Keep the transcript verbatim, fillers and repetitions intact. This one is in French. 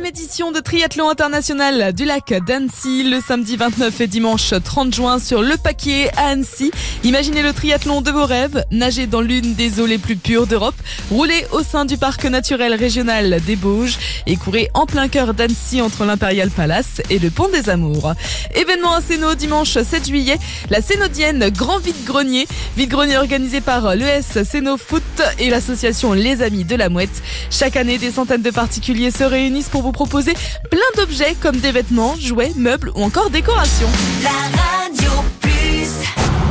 deuxième édition de triathlon international du lac d'Annecy le samedi vingt-neuf et dimanche trente juin sur le Paquier à Annecy. Imaginez le triathlon de vos rêves, nager dans l'une des eaux les plus pures d'Europe, rouler au sein du parc naturel régional des Bauges et courir en plein cœur d'Annecy entre l'Imperial Palace et le Pont des Amours. Événement à Sénaux dimanche sept juillet, la Sénaudienne Grand Vide-Grenier. Vide-Grenier organisé par l'E S Sénaux Foot et l'association Les Amis de la Mouette. Chaque année, des centaines de particuliers se réunissent pour vous proposer plein d'objets comme des vêtements, jouets, meubles ou encore décorations. La radio plus.